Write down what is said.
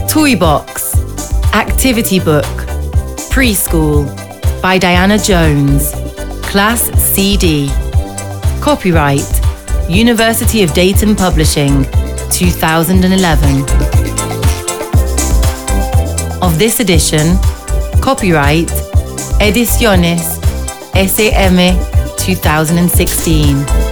Toybox, Activity Book, Preschool by Diana Jones, Class CD. Copyright, University of Dayton Publishing, 2011. Of this edition, copyright, Ediciones SM 2016.